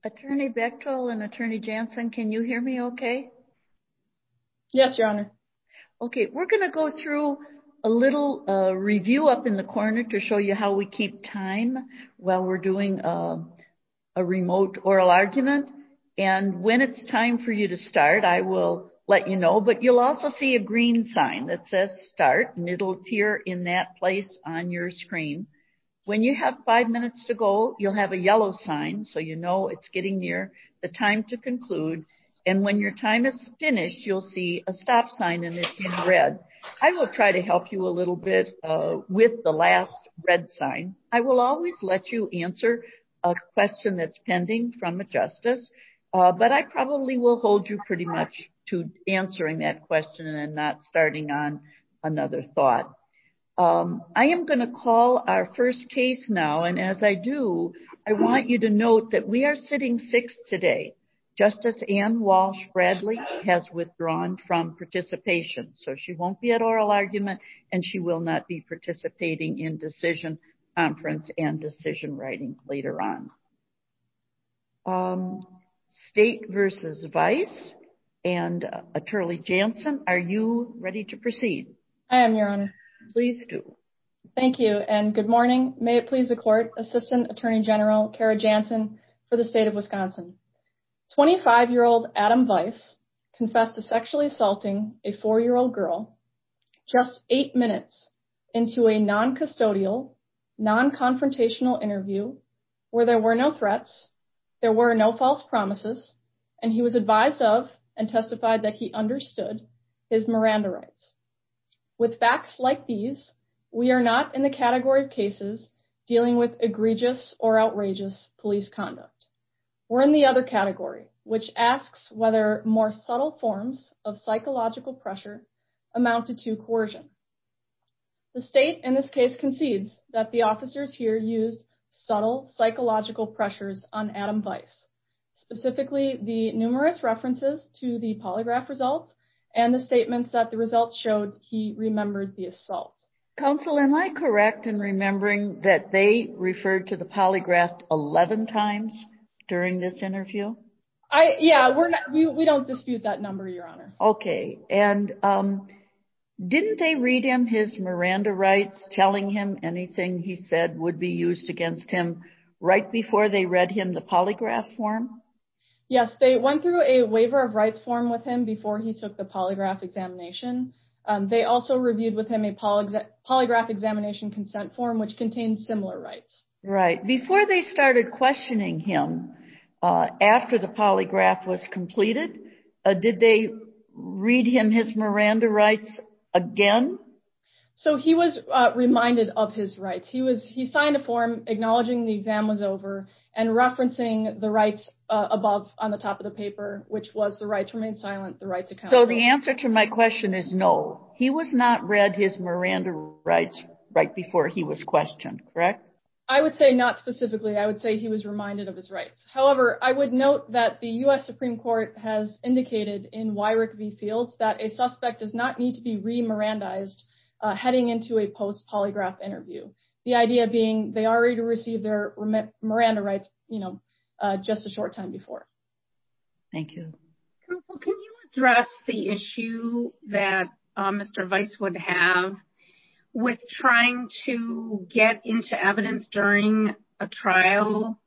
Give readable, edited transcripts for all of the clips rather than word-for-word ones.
Attorney Bechtel and Attorney Jansen, can you hear me okay? Yes, Your Honor. Okay, we're going to go through a little review up in the corner to show you how we keep time while we're doing a remote oral argument. And when it's time for you to start, I will let you know, but you'll also see a green sign that says start, and it'll appear in that place on your screen. When you have 5 minutes to go, you'll have a yellow sign, so you know it's getting near the time to conclude. And when your time is finished, you'll see a stop sign, and it's in red. I will try to help you a little bit with the last red sign. I will always let you answer a question that's pending from a justice, but I probably will hold you pretty much to answering that question and not starting on another thought. I am going to call our first case now, and as I do, I want you to note that we are sitting sixth today. Justice Ann Walsh Bradley has withdrawn from participation, so she won't be at oral argument, and she will not be participating in decision conference and decision writing later on. State versus Vice, and Attorney Jansen, are you ready to proceed? I am, Your Honor. Please do. Thank you, and good morning. May it please the Court, Assistant Attorney General Kara Jansen for the state of Wisconsin. 25-year-old Adam Vice confessed to sexually assaulting a 4-year-old girl just 8 minutes into a non-custodial, non-confrontational interview where there were no threats, there were no false promises, and he was advised of and testified that he understood his Miranda rights. With facts like these, we are not in the category of cases dealing with egregious or outrageous police conduct. We're in the other category, which asks whether more subtle forms of psychological pressure amounted to coercion. The state in this case concedes that the officers here used subtle psychological pressures on Adam Vice, specifically the numerous references to the polygraph results and the statements that the results showed he remembered the assault. Counsel, am I correct in remembering that they referred to the polygraph 11 times during this interview? We don't dispute that number, Your Honor. Okay, and didn't they read him his Miranda rights, telling him anything he said would be used against him right before they read him the polygraph form? Yes, they went through a waiver of rights form with him before he took the polygraph examination. They also reviewed with him a polygraph examination consent form, which contained similar rights. Right. Before they started questioning him, after the polygraph was completed, did they read him his Miranda rights again? So he was reminded of his rights. He signed a form acknowledging the exam was over and referencing the rights above on the top of the paper, which was the right to remain silent, the right to counsel. So the answer to my question is no. He was not read his Miranda rights right before he was questioned, correct? I would say not specifically. I would say he was reminded of his rights. However, I would note that the U.S. Supreme Court has indicated in Wyrick v. Fields that a suspect does not need to be re-Mirandized heading into a post-polygraph interview. The idea being they already received their Miranda rights, just a short time before. Thank you. Counsel, can you address the issue that Mr. Vice would have with trying to get into evidence during a trial,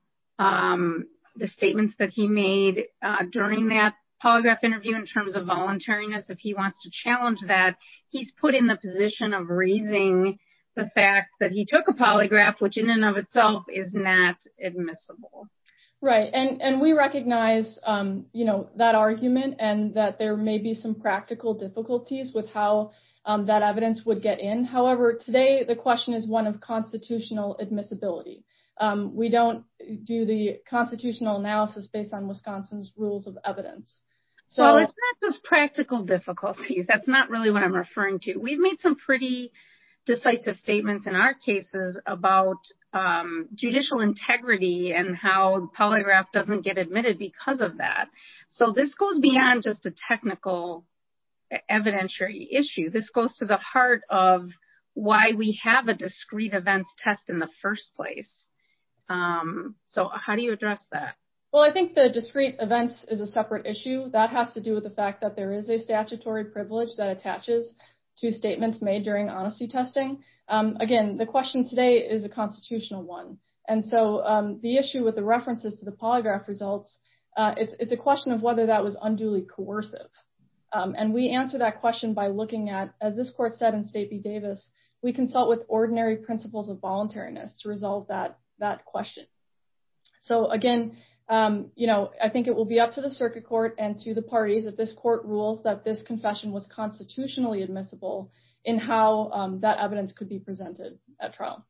the statements that he made during that polygraph interview in terms of voluntariness? If he wants to challenge that, he's put in the position of raising the fact that he took a polygraph, which in and of itself is not admissible. Right. And we recognize, that argument and that there may be some practical difficulties with how that evidence would get in. However, today the question is one of constitutional admissibility. We don't do the constitutional analysis based on Wisconsin's rules of evidence. So, well, it's not just practical difficulties. That's not really what I'm referring to. We've made some pretty decisive statements in our cases about judicial integrity and how the polygraph doesn't get admitted because of that. So this goes beyond just a technical evidentiary issue. This goes to the heart of why we have a discrete events test in the first place. So how do you address that? Well, I think the discrete events is a separate issue. That has to do with the fact that there is a statutory privilege that attaches to statements made during honesty testing. Again, the question today is a constitutional one. And so the issue with the references to the polygraph results, it's a question of whether that was unduly coercive. And we answer that question by looking at, as this court said in State v. Davis, we consult with ordinary principles of voluntariness to resolve that question. So again, I think it will be up to the circuit court and to the parties if this court rules that this confession was constitutionally admissible in how that evidence could be presented at trial.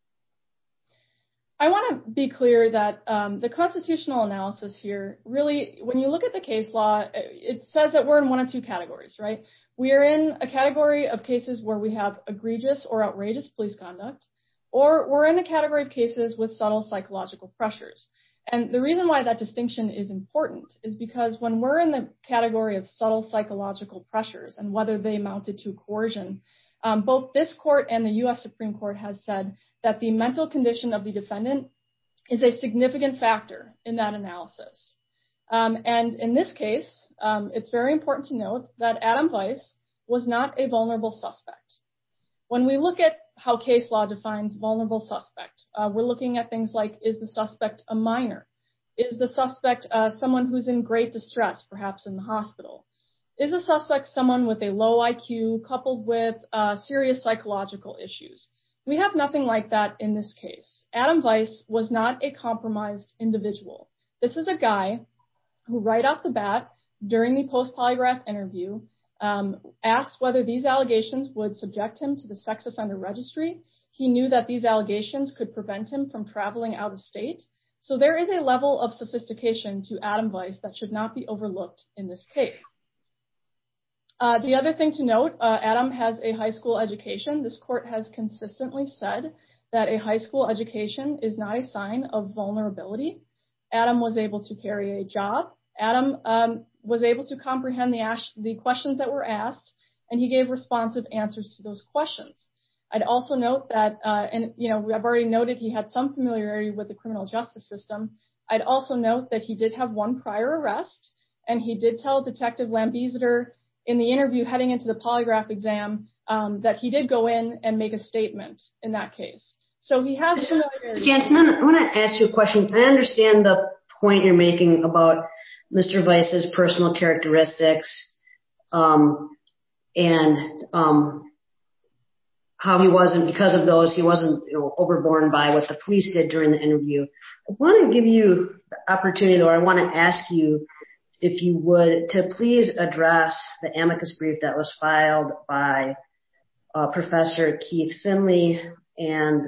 I want to be clear that the constitutional analysis here, really, when you look at the case law, it says that we're in one of two categories, right? We are in a category of cases where we have egregious or outrageous police conduct, or we're in a category of cases with subtle psychological pressures. And the reason why that distinction is important is because when we're in the category of subtle psychological pressures and whether they amounted to coercion, both this court and the U.S. Supreme Court has said that the mental condition of the defendant is a significant factor in that analysis. And in this case, it's very important to note that Adam Weiss was not a vulnerable suspect. When we look at how case law defines vulnerable suspect, we're looking at things like, is the suspect a minor? Is the suspect someone who's in great distress, perhaps in the hospital? Is a suspect someone with a low IQ coupled with serious psychological issues? We have nothing like that in this case. Adam Weiss was not a compromised individual. This is a guy who right off the bat, during the post-polygraph interview, asked whether these allegations would subject him to the sex offender registry. He knew that these allegations could prevent him from traveling out of state. So there is a level of sophistication to Adam Weiss that should not be overlooked in this case. The other thing to note, Adam has a high school education. This court has consistently said that a high school education is not a sign of vulnerability. Adam was able to carry a job. Adam was able to comprehend the questions that were asked, and he gave responsive answers to those questions. I'd also note that, I've already noted he had some familiarity with the criminal justice system. I'd also note that he did have one prior arrest, and he did tell Detective Lambeseter in the interview heading into the polygraph exam that he did go in and make a statement in that case. So he has familiarity. Jansen, I want to ask you a question. I understand the point you're making about Mr. Weiss's personal characteristics and how he wasn't, because of those, he wasn't overborne by what the police did during the interview. I want to give you the opportunity, or I want to ask you, if you would, to please address the amicus brief that was filed by Professor Keith Finley and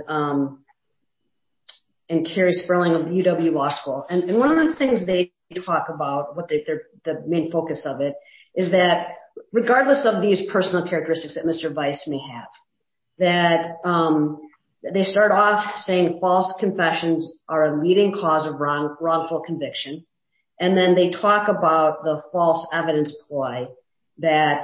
Carrie Sperling of UW Law School. And one of the things they talk about, the main focus of it, is that regardless of these personal characteristics that Mr. Weiss may have, that they start off saying false confessions are a leading cause of wrongful conviction. And then they talk about the false evidence ploy that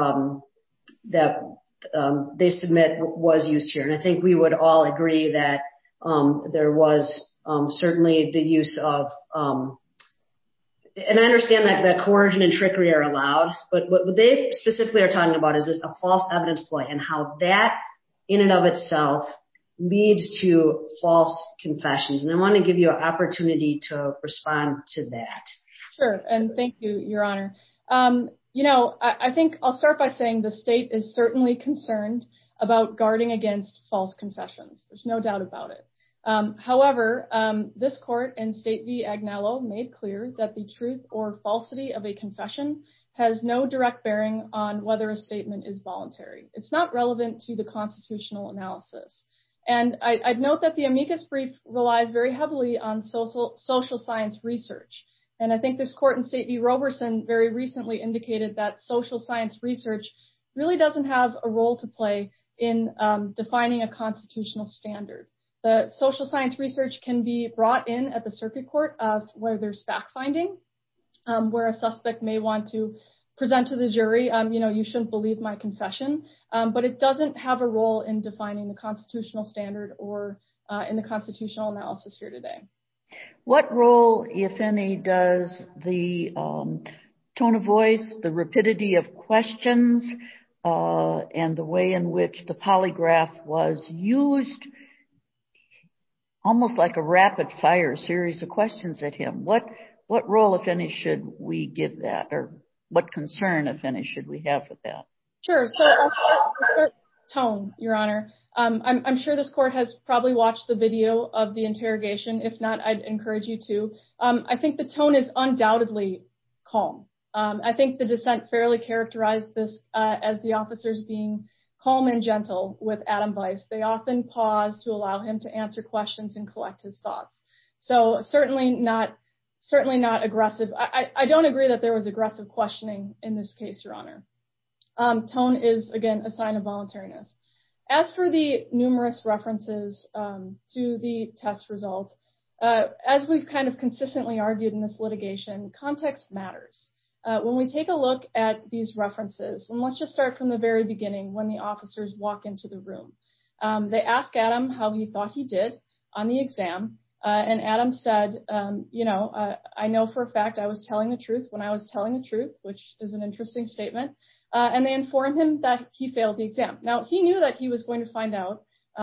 they submit was used here. And I think we would all agree that there was certainly the use of, and I understand that coercion and trickery are allowed, but what they specifically are talking about is a false evidence ploy and how that in and of itself leads to false confessions. And I want to give you an opportunity to respond to that. Sure. And thank you, Your Honor. I think I'll start by saying the state is certainly concerned about guarding against false confessions. There's no doubt about it. However, this court in State v. Agnello made clear that the truth or falsity of a confession has no direct bearing on whether a statement is voluntary. It's not relevant to the constitutional analysis. And I'd note that the amicus brief relies very heavily on social science research. And I think this court in State v. Roberson very recently indicated that social science research really doesn't have a role to play in defining a constitutional standard. The social science research can be brought in at the circuit court where there's fact-finding, where a suspect may want to present to the jury, you shouldn't believe my confession, but it doesn't have a role in defining the constitutional standard or in the constitutional analysis here today. What role, if any, does the tone of voice, the rapidity of questions, and the way in which the polygraph was used, almost like a rapid fire series of questions at him? What role, if any, should we give that, or what concern, if any, should we have with that? Sure. So I'll start tone, Your Honor. I'm sure this court has probably watched the video of the interrogation. If not, I'd encourage you to. I think the tone is undoubtedly calm. I think the dissent fairly characterized this as the officers being calm and gentle with Adam Weiss. They often pause to allow him to answer questions and collect his thoughts. So certainly not aggressive. I don't agree that there was aggressive questioning in this case, Your Honor. Tone is, again, a sign of voluntariness. As for the numerous references to the test result, as we've kind of consistently argued in this litigation, context matters. When we take a look at these references, and let's just start from the very beginning when the officers walk into the room. They ask Adam how he thought he did on the exam, and Adam said, I know for a fact I was telling the truth when I was telling the truth, which is an interesting statement. And they inform him that he failed the exam. Now, he knew that he was going to find out,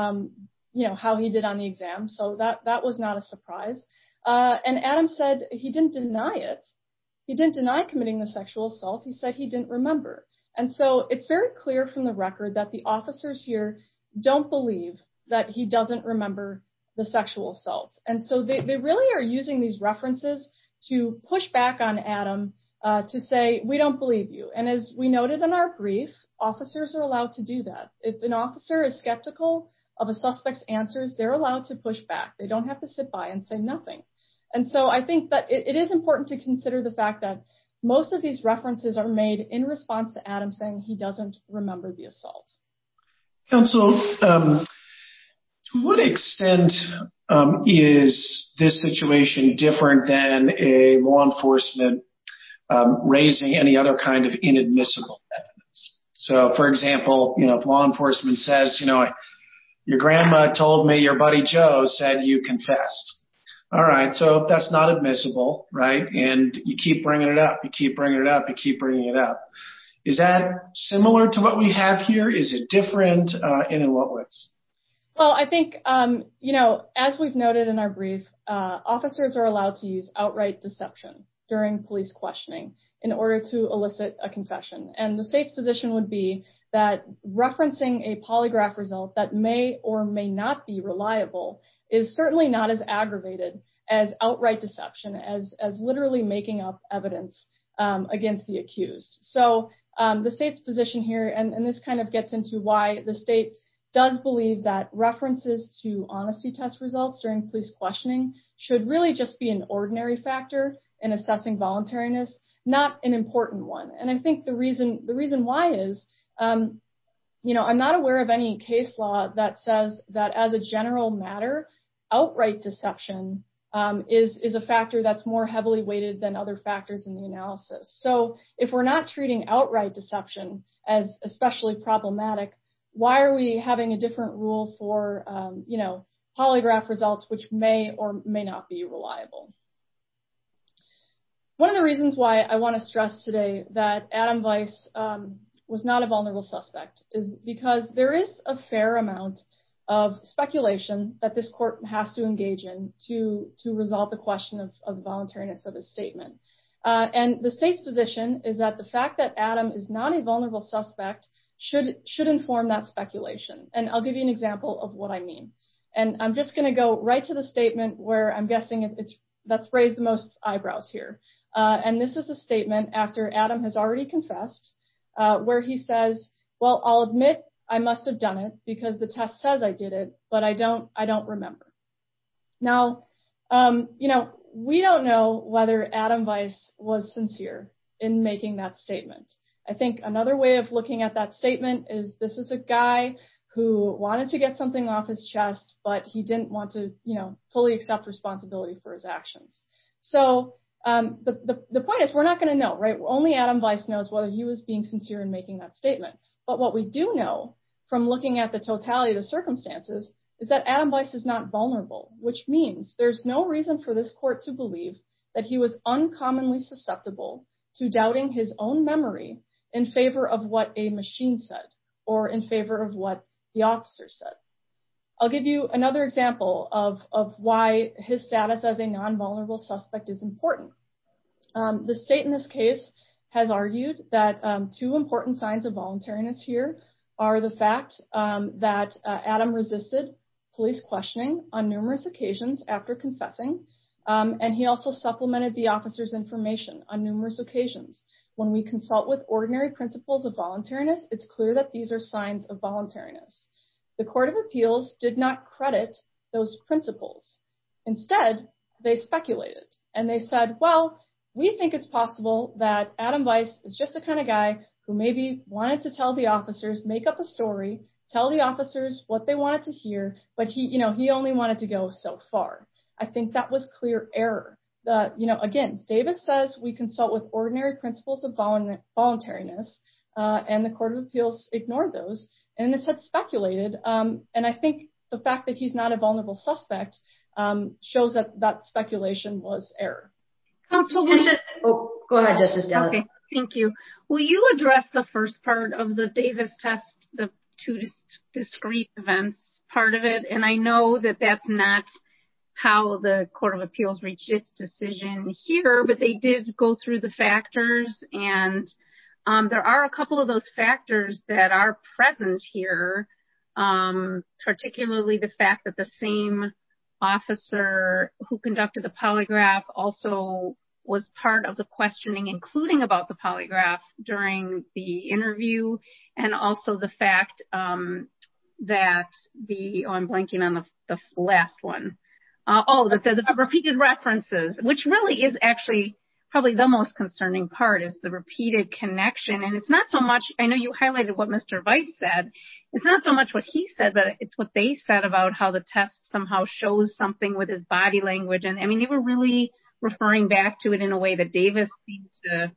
how he did on the exam, so that was not a surprise. And Adam said he didn't deny it. He didn't deny committing the sexual assault. He said he didn't remember. And so it's very clear from the record that the officers here don't believe that he doesn't remember the sexual assault. And so they really are using these references to push back on Adam to say, we don't believe you. And as we noted in our brief, officers are allowed to do that. If an officer is skeptical of a suspect's answers, they're allowed to push back. They don't have to sit by and say nothing. And so I think that it is important to consider the fact that most of these references are made in response to Adam saying he doesn't remember the assault. Counsel, to what extent is this situation different than a law enforcement raising any other kind of inadmissible evidence? So, for example, if law enforcement says, your grandma told me your buddy Joe said you confessed. All right, so that's not admissible, right? And you keep bringing it up. You keep bringing it up. You keep bringing it up. Is that similar to what we have here? Is it different? And in what ways? Well, I think, as we've noted in our brief, officers are allowed to use outright deception during police questioning in order to elicit a confession. And the state's position would be that referencing a polygraph result that may or may not be reliable is certainly not as aggravated as outright deception, as literally making up evidence against the accused. So the state's position here, and this kind of gets into why the state does believe that references to honesty test results during police questioning should really just be an ordinary factor in assessing voluntariness, not an important one. And I think the reason why is, I'm not aware of any case law that says that as a general matter, outright deception is a factor that's more heavily weighted than other factors in the analysis. So if we're not treating outright deception as especially problematic, why are we having a different rule for, polygraph results which may or may not be reliable? One of the reasons why I want to stress today that Adam Weiss was not a vulnerable suspect is because there is a fair amount of speculation that this court has to engage in to resolve the question of the voluntariness of his statement. And the state's position is that the fact that Adam is not a vulnerable suspect should inform that speculation. And I'll give you an example of what I mean. And I'm just going to go right to the statement where I'm guessing that's raised the most eyebrows here. And this is a statement after Adam has already confessed, where he says, well, I'll admit I must have done it because the test says I did it, but I don't remember. Now, we don't know whether Adam Weiss was sincere in making that statement. I think another way of looking at that statement is this is a guy who wanted to get something off his chest, but he didn't want to, fully accept responsibility for his actions. So the point is we're not going to know, right? Only Adam Weiss knows whether he was being sincere in making that statement. But what we do know from looking at the totality of the circumstances is that Adam Weiss is not vulnerable, which means there's no reason for this court to believe that he was uncommonly susceptible to doubting his own memory in favor of what a machine said or in favor of what the officer said. I'll give you another example of why his status as a non-vulnerable suspect is important. The state in this case has argued that two important signs of voluntariness here are the fact that Adam resisted police questioning on numerous occasions after confessing, and he also supplemented the officer's information on numerous occasions. When we consult with ordinary principles of voluntariness, it's clear that these are signs of voluntariness. The Court of Appeals did not credit those principles. Instead, they speculated, and they said, well, we think it's possible that Adam Weiss is just the kind of guy who maybe wanted to tell the officers, make up a story, tell the officers what they wanted to hear, but he only wanted to go so far. I think that was clear error. Again, Davis says we consult with ordinary principles of voluntariness, and the Court of Appeals ignored those, and it had speculated. And I think the fact that he's not a vulnerable suspect shows that speculation was error. Counsel, go ahead, Justice Dallin. Okay, thank you. Will you address the first part of the Davis test, the two discrete events part of it? And I know that that's not how the Court of Appeals reached its decision here, but they did go through the factors, and there are a couple of those factors that are present here, particularly the fact that the same officer who conducted the polygraph also was part of the questioning, including about the polygraph during the interview, and also the fact that I'm blanking on the last one. The repeated references, which really is actually probably the most concerning part, is the repeated connection. And it's not so much, I know you highlighted what Mr. Weiss said, it's not so much what he said, but it's what they said about how the test somehow shows something with his body language. And I mean, they were really referring back to it in a way that Davis seemed to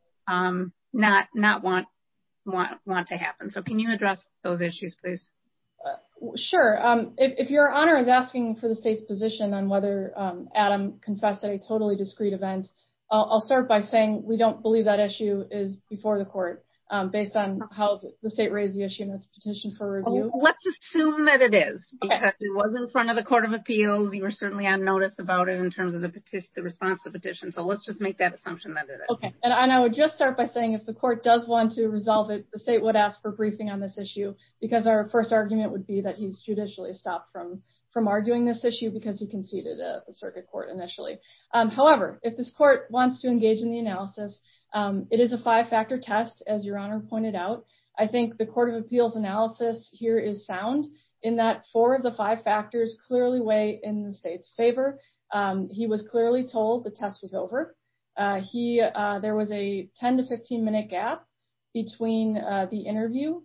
not want to happen. So can you address those issues, please? Sure. If Your Honor is asking for the state's position on whether Adam confessed at a totally discrete event, I'll start by saying we don't believe that issue is before the court, based on how the state raised the issue in its petition for review. Let's assume that it is, because it was in front of the Court of Appeals. You were certainly on notice about it in terms of the response to the petition. So let's just make that assumption that it is. Okay. And I would just start by saying if the court does want to resolve it, the state would ask for briefing on this issue, because our first argument would be that he's judicially stopped from arguing this issue because he conceded at the circuit court initially. However, if this court wants to engage in the analysis, it is a 5-factor test, as Your Honor pointed out. I think the Court of Appeals analysis here is sound in that 4 of the 5 factors clearly weigh in the state's favor. He was clearly told the test was over. There was a 10 to 15 minute gap between the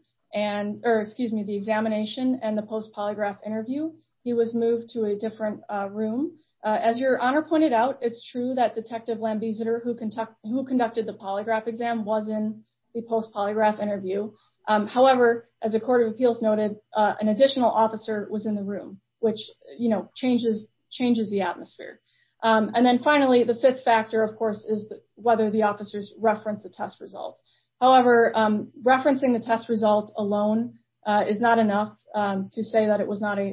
examination and the post-polygraph interview. He was moved to a different room. As Your Honor pointed out, it's true that Detective Lambeseter, who conducted the polygraph exam, was in the post-polygraph interview. However, as the Court of Appeals noted, an additional officer was in the room, which changes the atmosphere. And then finally, the 5th factor, of course, is whether the officers reference the test results. However, referencing the test result alone is not enough to say that it was not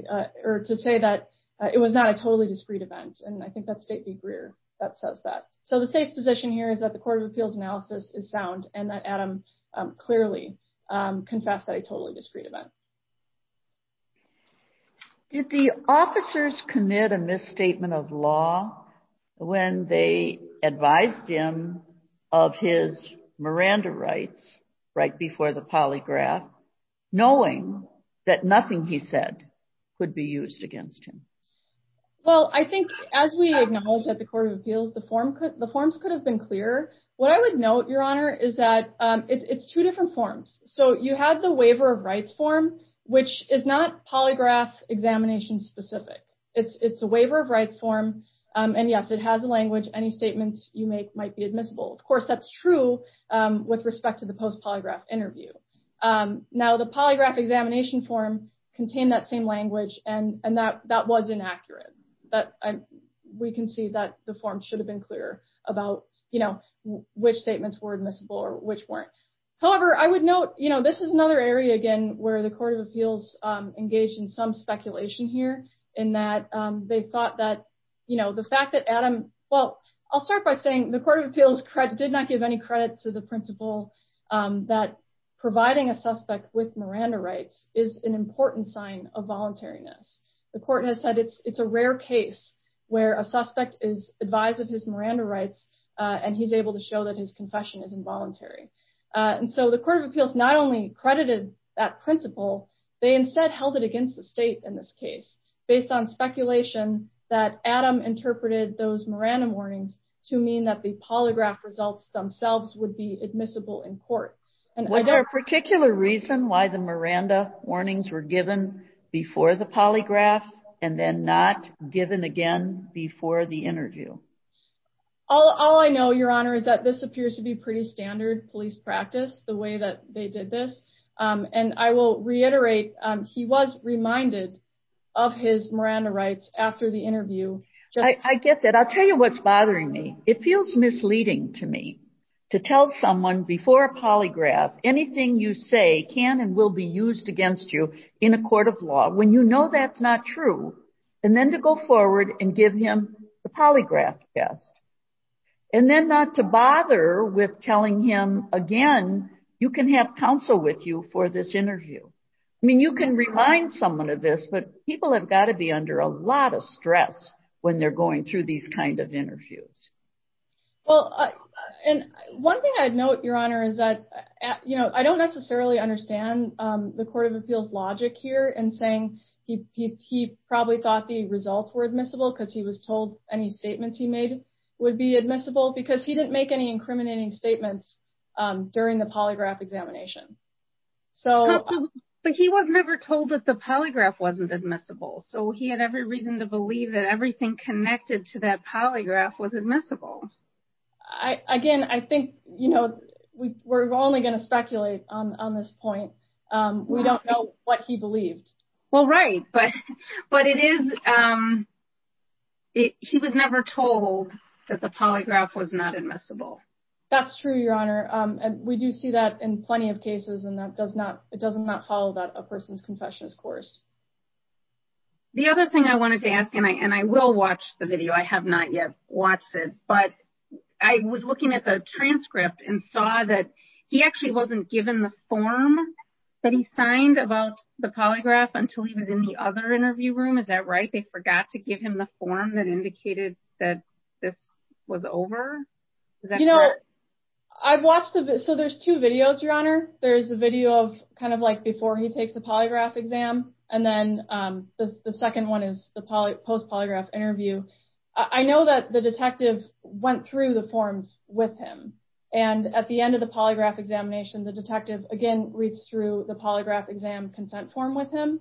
it was not a totally discrete event. And I think that's State v. Greer that says that. So the state's position here is that the Court of Appeals analysis is sound and that Adam clearly confessed at a totally discrete event. Did the officers commit a misstatement of law when they advised him of his Miranda rights right before the polygraph, knowing that nothing he said could be used against him? Well, I think as we acknowledge at the Court of Appeals, the forms could have been clearer. What I would note, Your Honor, is that it's 2 different forms. So you had the waiver of rights form, which is not polygraph examination specific. It's a waiver of rights form. And yes, it has a language. Any statements you make might be admissible. Of course, that's true with respect to the post-polygraph interview. Now, the polygraph examination form contained that same language, and that was inaccurate. We can see that the form should have been clearer about, which statements were admissible or which weren't. However, I would note, this is another area, again, where the Court of Appeals engaged in some speculation here, in that they thought that, the fact that I'll start by saying the Court of Appeals did not give any credit to the principle that providing a suspect with Miranda rights is an important sign of voluntariness. The court has said it's a rare case where a suspect is advised of his Miranda rights and he's able to show that his confession is involuntary. And so the Court of Appeals not only credited that principle, they instead held it against the state in this case, based on speculation that Adam interpreted those Miranda warnings to mean that the polygraph results themselves would be admissible in court. And was there a particular reason why the Miranda warnings were given before the polygraph and then not given again before the interview? All I know, Your Honor, is that this appears to be pretty standard police practice, the way that they did this. And I will reiterate, he was reminded of his Miranda rights after the interview. I get that. I'll tell you what's bothering me. It feels misleading to me to tell someone before a polygraph anything you say can and will be used against you in a court of law when you know that's not true, and then to go forward and give him the polygraph test. And then not to bother with telling him again, you can have counsel with you for this interview. I mean, you can remind someone of this, but people have got to be under a lot of stress when they're going through these kind of interviews. Well, and one thing I'd note, Your Honor, is that, I don't necessarily understand the Court of Appeals logic here in saying he probably thought the results were admissible because he was told any statements he made would be admissible, because he didn't make any incriminating statements during the polygraph examination. But he was never told that the polygraph wasn't admissible. So he had every reason to believe that everything connected to that polygraph was admissible. I think, we're only going to speculate on this point. We don't know what he believed. Well, right. But it is, he was never told that the polygraph was not admissible. That's true, Your Honor. And we do see that in plenty of cases, and it does not follow that a person's confession is coerced. The other thing I wanted to ask, and I will watch the video, I have not yet watched it, but I was looking at the transcript and saw that he actually wasn't given the form that he signed about the polygraph until he was in the other interview room. Is that right? They forgot to give him the form that indicated that this was over? Is that correct? I've watched so there's two videos, Your Honor. There's a video of kind of like before he takes the polygraph exam, and then the second one is the post-polygraph interview. I know that the detective went through the forms with him, and at the end of the polygraph examination, the detective again reads through the polygraph exam consent form with him.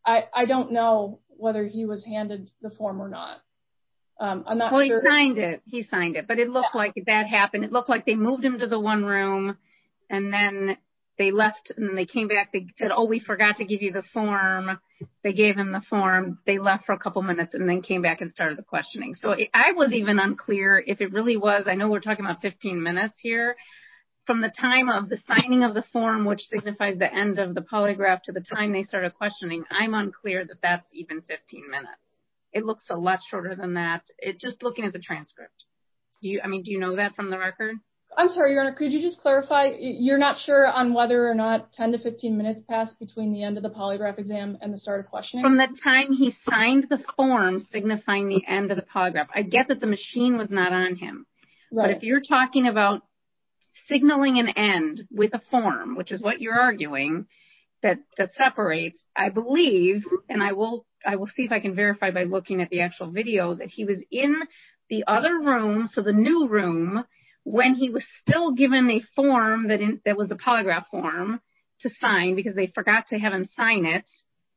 I don't know whether he was handed the form or not. I'm not sure. He signed it, but it looked like that happened. It looked like they moved him to the one room, and then they left, and then they came back. They said, we forgot to give you the form. They gave him the form. They left for a couple minutes and then came back and started the questioning. So I was even unclear if it really was. I know we're talking about 15 minutes here. From the time of the signing of the form, which signifies the end of the polygraph, to the time they started questioning, I'm unclear that that's even 15 minutes. It looks a lot shorter than that. Just looking at the transcript. Do you know that from the record? I'm sorry, Your Honor, could you just clarify? You're not sure on whether or not 10 to 15 minutes passed between the end of the polygraph exam and the start of questioning? From the time he signed the form signifying the end of the polygraph. I get that the machine was not on him. Right. But if you're talking about signaling an end with a form, which is what you're arguing, that separates, I believe, and I will see if I can verify by looking at the actual video, that he was in the other room, so the new room, when he was still given a form that was the polygraph form to sign, because they forgot to have him sign it.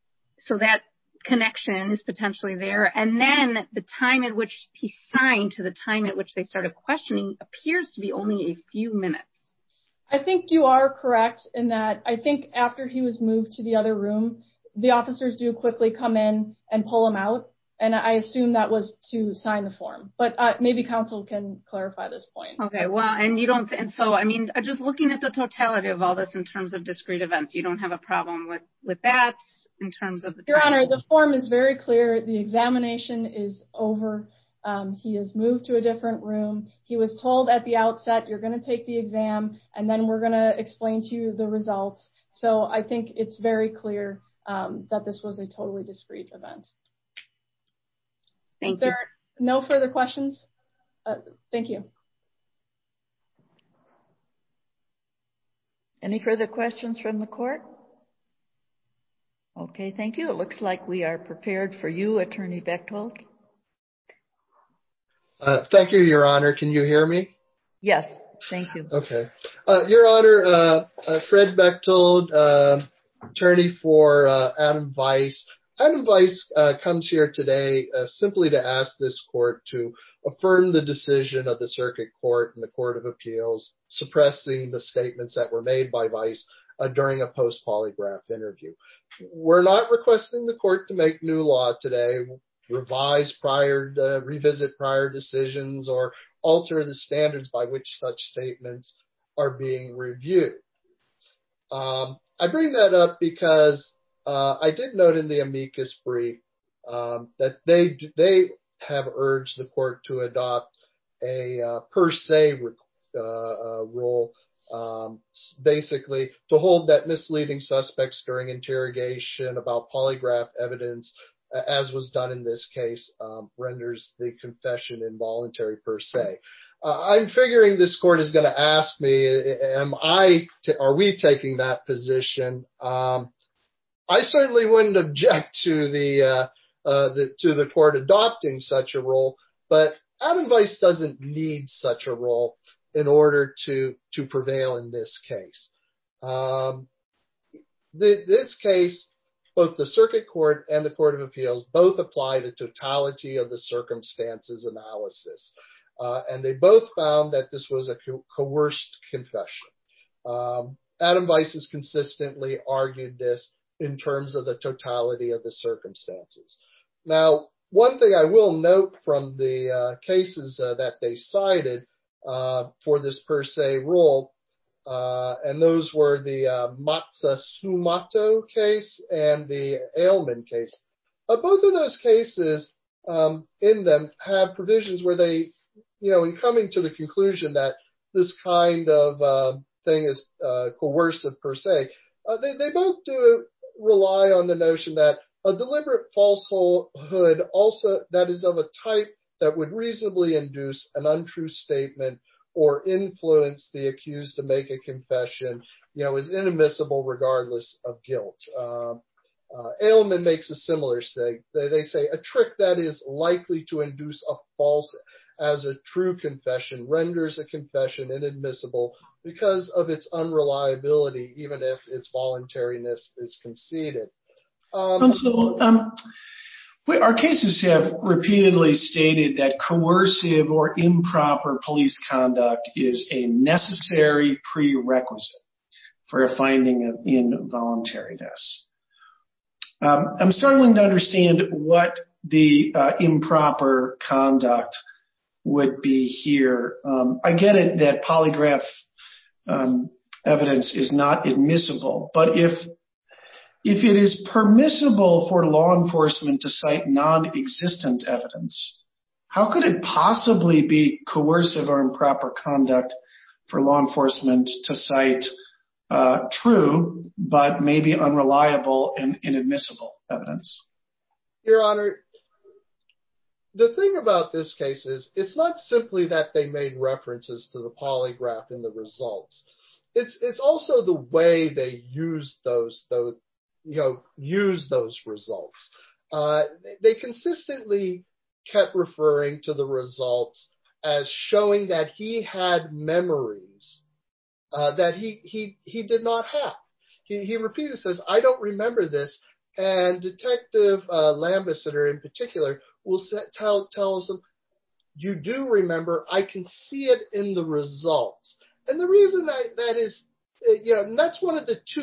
So that connection is potentially there. And then the time at which he signed to the time at which they started questioning appears to be only a few minutes. I think you are correct in that. I think after he was moved to the other room, the officers do quickly come in and pull him out. And I assume that was to sign the form, but maybe counsel can clarify this point. Okay, well, and so, I mean, just looking at the totality of all this in terms of discrete events, you don't have a problem with that in terms of the time? Your Honor, the form is very clear. The examination is over. He is moved to a different room. He was told at the outset, you're going to take the exam, and then we're going to explain to you the results. So I think it's very clear that this was a totally discrete event. Thank you. There are no further questions? Thank you. Any further questions from the court? Okay, thank you. It looks like we are prepared for you, Attorney Bechtold. Thank you, Your Honor. Can you hear me? Yes, thank you. Okay. Your Honor, Fred Bechtold, attorney for Adam Weiss. Adam Weiss comes here today simply to ask this court to affirm the decision of the Circuit Court and the Court of Appeals, suppressing the statements that were made by Weiss during a post-polygraph interview. We're not requesting the court to make new law today, revisit prior decisions, or alter the standards by which such statements are being reviewed. I bring that up because I did note in the amicus brief that they have urged the court to adopt a per se rule, basically to hold that misleading suspects during interrogation about polygraph evidence, as was done in this case, renders the confession involuntary per se. I'm figuring this court is going to ask me, are we taking that position? I certainly wouldn't object to the court adopting such a rule, but Adam Weiss doesn't need such a rule in order to prevail in this case. This case, both the Circuit Court and the Court of Appeals both applied a totality of the circumstances analysis, and they both found that this was a coerced confession. Adam Weiss has consistently argued this in terms of the totality of the circumstances. Now, one thing I will note from the cases that they cited for this per se rule, and those were the Matsumoto case and the Ailman case. Both of those cases in them have provisions where they, in coming to the conclusion that this kind of thing is coercive per se, they both do rely on the notion that a deliberate falsehood also that is of a type that would reasonably induce an untrue statement or influence the accused to make a confession, is inadmissible regardless of guilt. Ailman makes a similar say. They say a trick that is likely to induce a false as a true confession renders a confession inadmissible because of its unreliability, even if its voluntariness is conceded. Our cases have repeatedly stated that coercive or improper police conduct is a necessary prerequisite for a finding of involuntariness. I'm struggling to understand what the improper conduct would be here. I get it that polygraph evidence is not admissible, but if it is permissible for law enforcement to cite non-existent evidence, how could it possibly be coercive or improper conduct for law enforcement to cite true but maybe unreliable and inadmissible evidence? Your Honor, the thing about this case is it's not simply that they made references to the polygraph in the results. It's also the way they used those results. They consistently kept referring to the results as showing that he had memories that he did not have. He repeatedly says, I don't remember this. And Detective Lambeseter in particular will tells him, you do remember, I can see it in the results. And the reason that is, and that's one of the two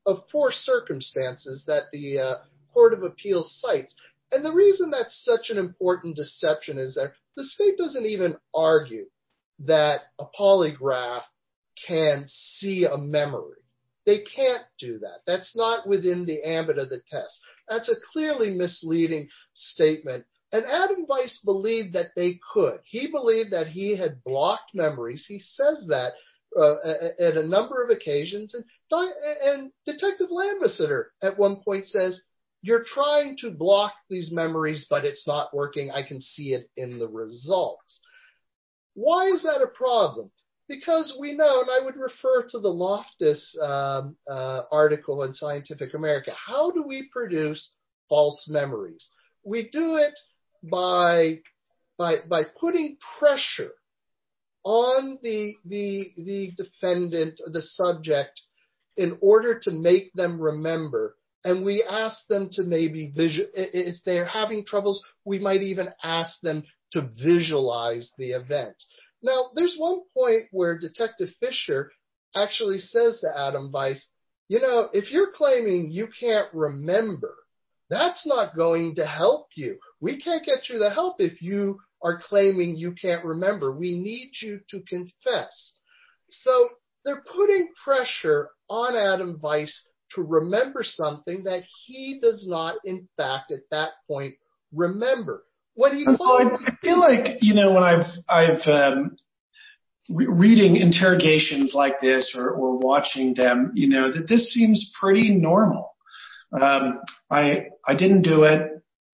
of 4 circumstances that the Court of Appeals cites. And the reason that's such an important deception is that the state doesn't even argue that a polygraph can see a memory. They can't do that. That's not within the ambit of the test. That's a clearly misleading statement. And Adam Weiss believed that they could. He believed that he had blocked memories. He says that at a number of occasions. And Detective Landmesseter at one point says, "You're trying to block these memories, but it's not working. I can see it in the results." Why is that a problem? Because we know, and I would refer to the Loftus article in Scientific American, how do we produce false memories? We do it by putting pressure on the defendant, the subject, in order to make them remember. And we ask them to maybe if they're having troubles, we might even ask them to visualize the event. Now, there's one point where Detective Fisher actually says to Adam Weiss, if you're claiming you can't remember, that's not going to help you. We can't get you the help if you are claiming you can't remember. We need you to confess. So they're putting pressure on Adam Weiss to remember something that he does not, in fact, at that point, remember. I feel like, when I've reading interrogations like this or watching them, that this seems pretty normal. I didn't do it.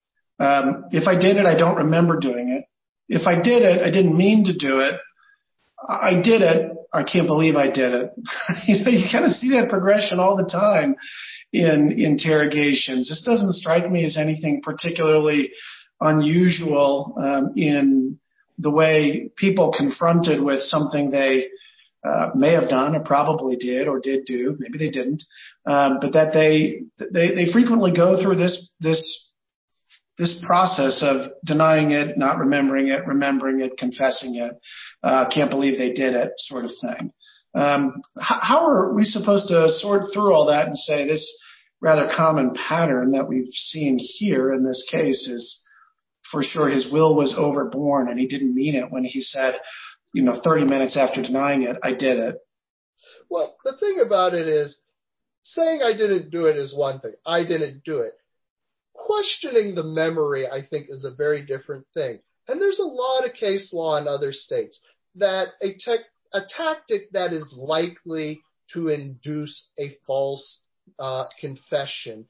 If I did it, I don't remember doing it. If I did it, I didn't mean to do it. I did it. I can't believe I did it. You kind of see that progression all the time in interrogations. This doesn't strike me as anything particularly unusual in the way people confronted with something they may have done or probably did or did do, maybe they didn't, but that they frequently go through this process of denying it, not remembering it, remembering it, confessing it, can't believe they did it, sort of thing. How are we supposed to sort through all that and say this rather common pattern that we've seen here in this case is for sure his will was overborne and he didn't mean it when he said, 30 minutes after denying it, I did it? Well, the thing about it is saying I didn't do it is one thing. I didn't do it. Questioning the memory, I think, is a very different thing. And there's a lot of case law in other states that a tactic that is likely to induce a false confession,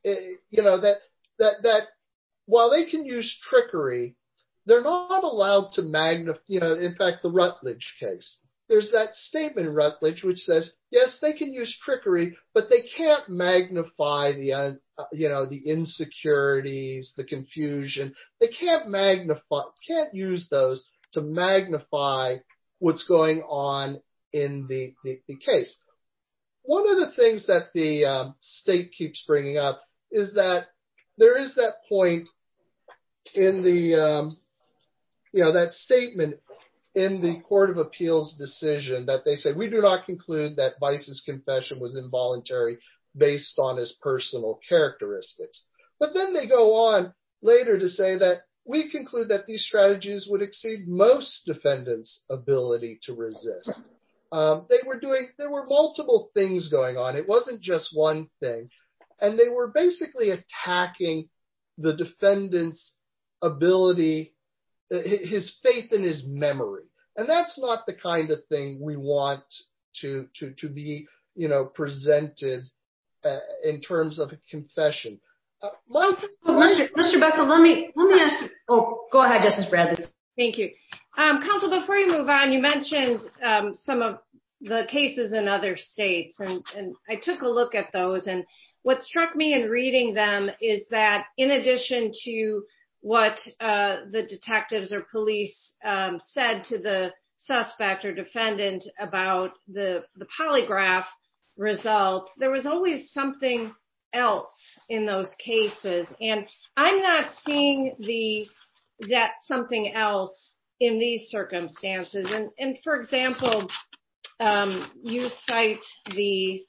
that while they can use trickery, they're not allowed to magnify, in fact, the Rutledge case. There's that statement in Rutledge which says, yes, they can use trickery, but they can't magnify the insecurities, the confusion. They can't use those to magnify what's going on in the case. One of the things that the state keeps bringing up is that there is that point in the, that statement in the Court of Appeals decision that they say, we do not conclude that Weiss's confession was involuntary based on his personal characteristics. But then they go on later to say that we conclude that these strategies would exceed most defendants' ability to resist. There were multiple things going on. It wasn't just one thing. And they were basically attacking the defendant's ability, his faith in his memory. And that's not the kind of thing we want to be, presented in terms of a confession. Mr. Bechtel, let me ask you. Oh, go ahead, Justice Bradley. Thank you. Counsel, before you move on, you mentioned some of the cases in other states, and I took a look at those. And what struck me in reading them is that in addition to what the detectives or police said to the suspect or defendant about the polygraph results, there was always something else in those cases. And I'm not seeing that something else in these circumstances. And for example, you cite the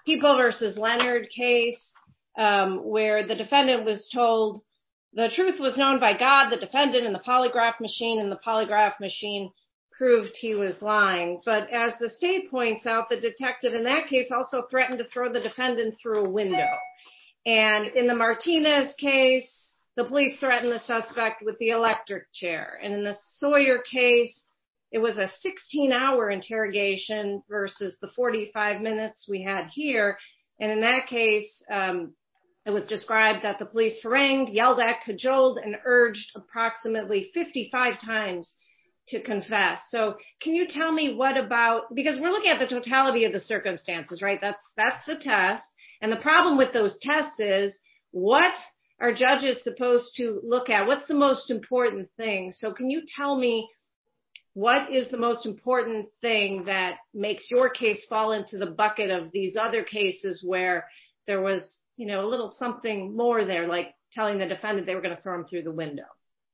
People versus Leonard case, where the defendant was told the truth was known by God, the defendant, and the polygraph machine, and the polygraph machine proved he was lying. But as the state points out, the detective in that case also threatened to throw the defendant through a window. And in the Martinez case, the police threatened the suspect with the electric chair. And in the Sawyer case, it was a 16-hour interrogation versus the 45 minutes we had here. And in that case, it was described that the police harangued, yelled at, cajoled, and urged approximately 55 times to confess. So can you tell me what about, because we're looking at the totality of the circumstances, right? That's the test. And the problem with those tests is, what are judges supposed to look at? What's the most important thing? So can you tell me what is the most important thing that makes your case fall into the bucket of these other cases where there was, a little something more there, like telling the defendant they were going to throw him through the window?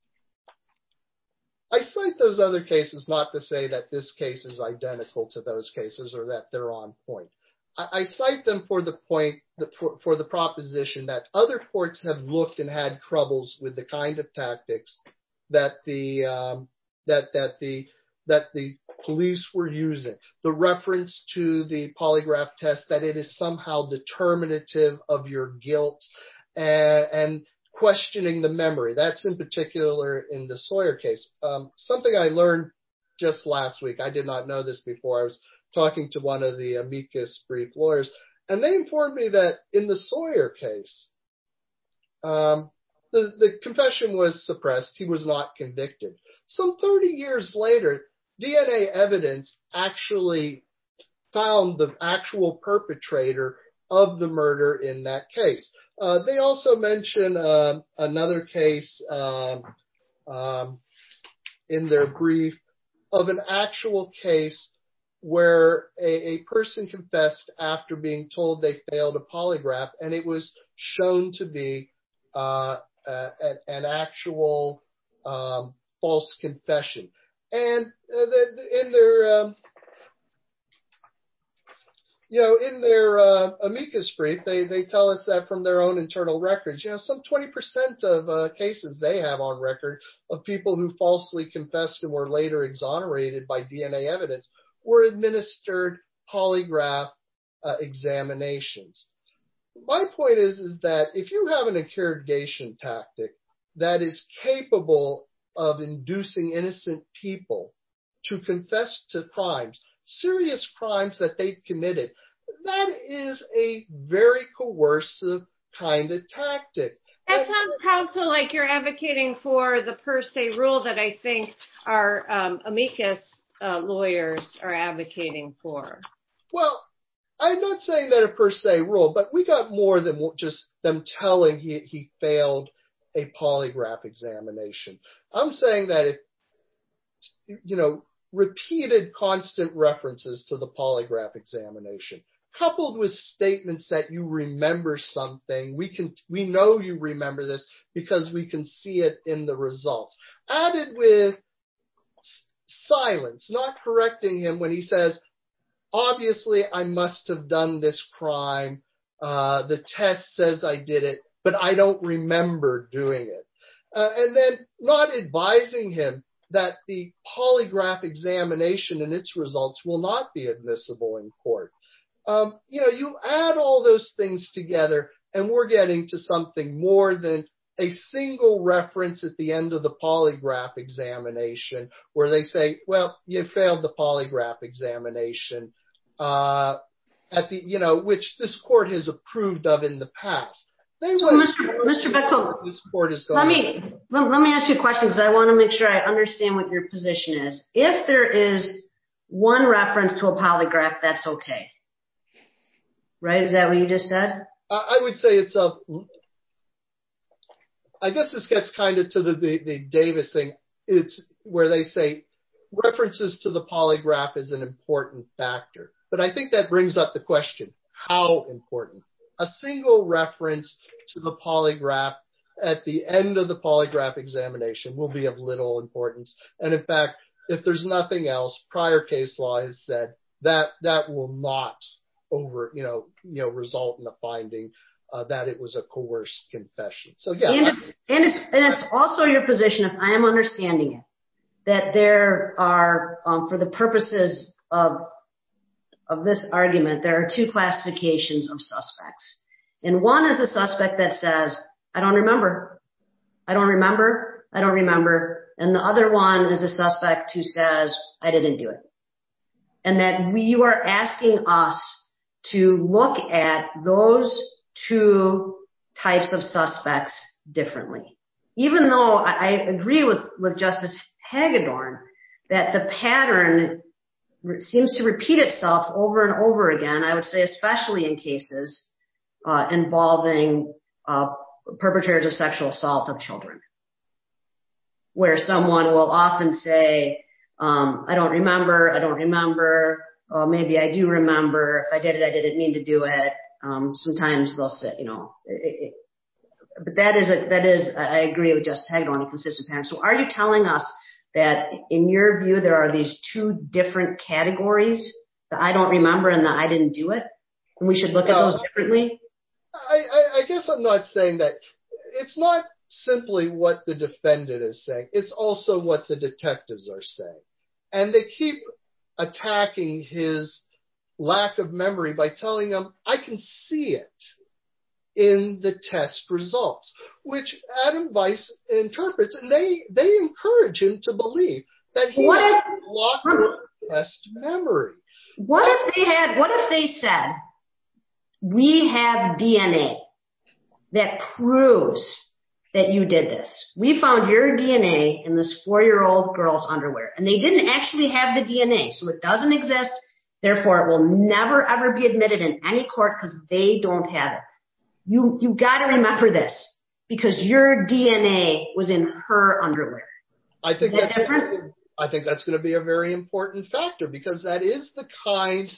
I cite those other cases not to say that this case is identical to those cases or that they're on point. I cite them for the point, for the proposition that other courts have looked and had troubles with the kind of tactics that the police were using. The reference to the polygraph test, that it is somehow determinative of your guilt, and questioning the memory. That's in particular in the Sawyer case. Something I learned just last week. I did not know this before. I was talking to one of the amicus brief lawyers, and they informed me that in the Sawyer case, the confession was suppressed. He was not convicted. Some 30 years later, DNA evidence actually found the actual perpetrator of the murder in that case. They also mention another case in their brief of an actual case where a person confessed after being told they failed a polygraph, and it was shown to be an actual false confession. And in their amicus brief, they tell us that from their own internal records, some 20% of cases they have on record of people who falsely confessed and were later exonerated by DNA evidence were administered polygraph examinations. My point is that if you have an interrogation tactic that is capable of inducing innocent people to confess to crimes, serious crimes that they've committed, that is a very coercive kind of tactic. That sounds, counsel, like you're advocating for the per se rule that I think our amicus lawyers are advocating for. Well, I'm not saying that a per se rule, but we got more than just them telling he failed a polygraph examination. I'm saying that if, repeated constant references to the polygraph examination, coupled with statements that you remember something, we know you remember this because we can see it in the results. Added with silence, not correcting him when he says, obviously I must have done this crime. The test says I did it, but I don't remember doing it. And then not advising him that the polygraph examination and its results will not be admissible in court. You add all those things together and we're getting to something more than a single reference at the end of the polygraph examination where they say, well, you failed the polygraph examination, which this court has approved of in the past. So, Mr. Bechtold, let me ask you a question because I want to make sure I understand what your position is. If there is one reference to a polygraph, that's okay. Right? Is that what you just said? I would say I guess this gets kind of to the Davis thing. It's where they say references to the polygraph is an important factor. But I think that brings up the question, how important? A single reference to the polygraph at the end of the polygraph examination will be of little importance. And in fact, if there's nothing else, prior case law has said that will not result in a finding that it was a coerced confession. So yeah. And it's also your position, if I am understanding it, that there are, for the purposes of this argument, there are two classifications of suspects. And one is the suspect that says, I don't remember. And the other one is a suspect who says, I didn't do it. And that you are asking us to look at those two types of suspects differently. Even though I agree with Justice Hagedorn that the pattern seems to repeat itself over and over again, I would say especially in cases involving perpetrators of sexual assault of children, where someone will often say, I don't remember, maybe I do remember, if I did it, I didn't mean to do it. Sometimes they'll say, but that is, I agree with Justice Hagedorn, a consistent pattern. So are you telling us that in your view, there are these two different categories, the I don't remember and the I didn't do it? And we should look at those differently? I guess I'm not saying that. It's not simply what the defendant is saying. It's also what the detectives are saying. And they keep attacking his lack of memory by telling him, I can see it in the test results, which Adam Weiss interprets, and they encourage him to believe that he has lost repressed memory. What if they said, we have DNA that proves that you did this. We found your DNA in this 4-year-old girl's underwear, and they didn't actually have the DNA, so it doesn't exist. Therefore, it will never, ever be admitted in any court because they don't have it. You got to remember this because your DNA was in her underwear. I think that's going to be a very important factor because that is the kind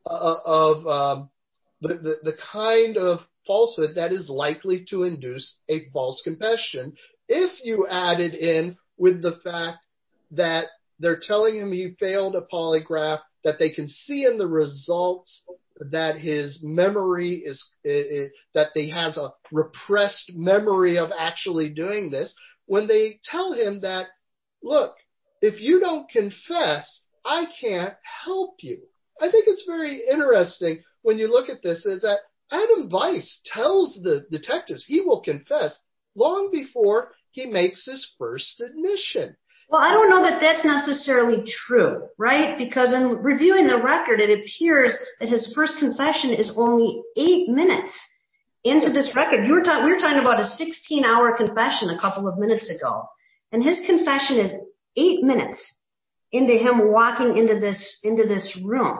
of the kind of falsehood that is likely to induce a false confession. If you added in with the fact that they're telling him he failed a polygraph, that they can see in the results that his memory is that he has a repressed memory of actually doing this, when they tell him that, look, if you don't confess, I can't help you. I think it's very interesting when you look at this is that Adam Weiss tells the detectives he will confess long before he makes his first admission. Well, I don't know that that's necessarily true, right? Because in reviewing the record, it appears that his first confession is only 8 minutes into this record. We were talking about a 16-hour confession a couple of minutes ago, and his confession is 8 minutes into him walking into this room.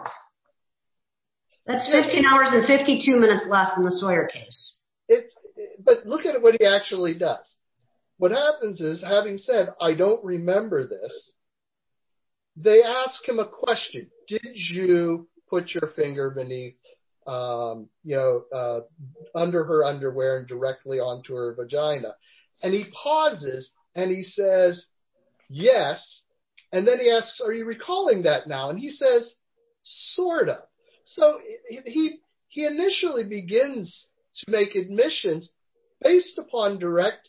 That's 15 hours and 52 minutes less than the Sawyer case. But look at what he actually does. What happens is, having said, I don't remember this, they ask him a question. Did you put your finger beneath, under her underwear and directly onto her vagina? And he pauses and he says, yes. And then he asks, are you recalling that now? And he says, sort of. So he initially begins to make admissions based upon direct,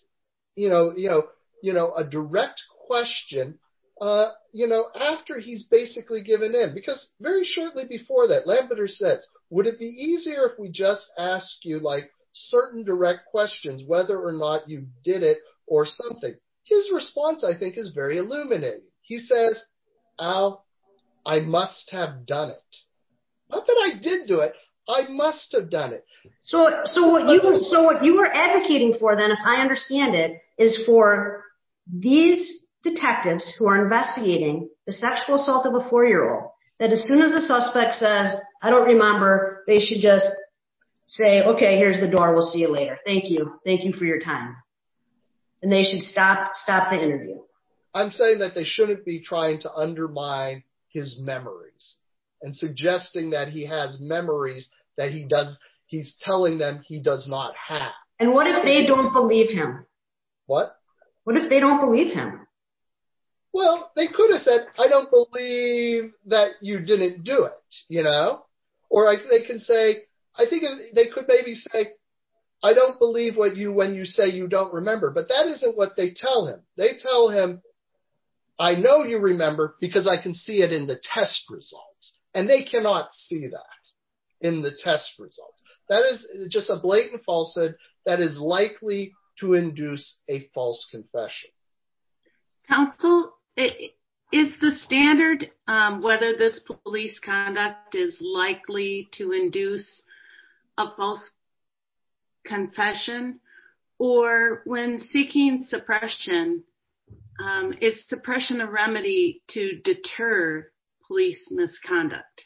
a direct question, after he's basically given in. Because very shortly before that, Lampeter says, would it be easier if we just ask you like certain direct questions, whether or not you did it or something? His response, I think, is very illuminating. He says, Al, I must have done it. Not that I did do it. I must have done it. So what you were advocating for then, if I understand it, is for these detectives who are investigating the sexual assault of a 4-year-old, that as soon as the suspect says, I don't remember, they should just say, okay, here's the door. We'll see you later. Thank you. Thank you for your time. And they should stop the interview. I'm saying that they shouldn't be trying to undermine his memories and suggesting that he has memories that he's telling them he does not have. And what if they don't believe him? What? What if they don't believe him? Well, they could have said, I don't believe that you didn't do it, Or they can say, I think they could maybe say, I don't believe when you say you don't remember. But that isn't what they tell him. They tell him, I know you remember because I can see it in the test results. And they cannot see that in the test results. That is just a blatant falsehood that is likely to induce a false confession. Counsel, is the standard whether this police conduct is likely to induce a false confession, or when seeking suppression, is suppression a remedy to deter police misconduct?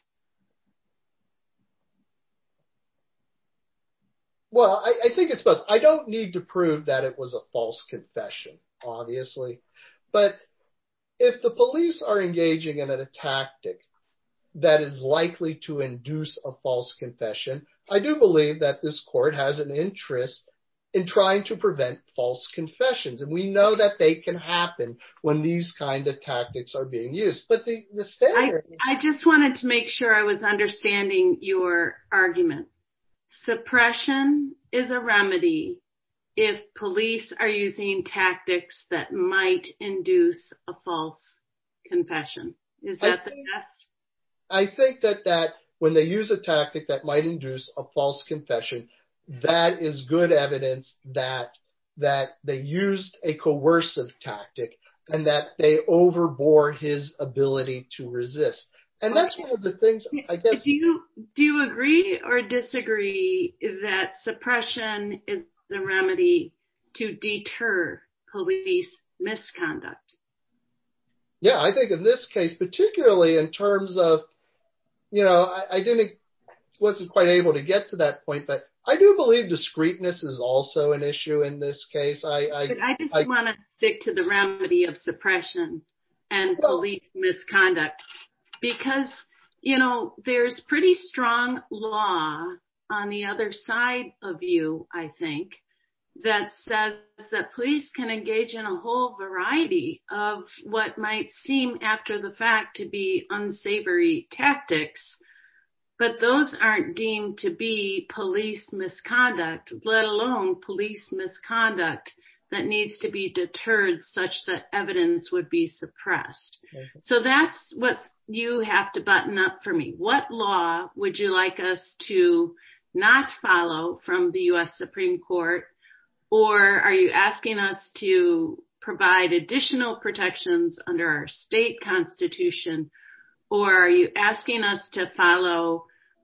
Well, I think it's both. I don't need to prove that it was a false confession, obviously. But if the police are engaging in a tactic that is likely to induce a false confession, I do believe that this court has an interest in trying to prevent false confessions. And we know that they can happen when these kind of tactics are being used. But the standard... I just wanted to make sure I was understanding your argument. Suppression is a remedy if police are using tactics that might induce a false confession. Is that the best? I think that when they use a tactic that might induce a false confession, that is good evidence that they used a coercive tactic and that they overbore his ability to resist. And that's one of the things, I guess. Do you agree or disagree that suppression is the remedy to deter police misconduct? Yeah, I think in this case, particularly in terms of, I wasn't quite able to get to that point, but I do believe discreetness is also an issue in this case. I just want to stick to the remedy of suppression and police misconduct because, there's pretty strong law on the other side of you, I think, that says that police can engage in a whole variety of what might seem after the fact to be unsavory tactics, but those aren't deemed to be police misconduct, let alone police misconduct that needs to be deterred such that evidence would be suppressed. Okay. So that's what you have to button up for me. What law would you like us to not follow from the U.S. Supreme Court? Or are you asking us to provide additional protections under our state constitution? Or are you asking us to follow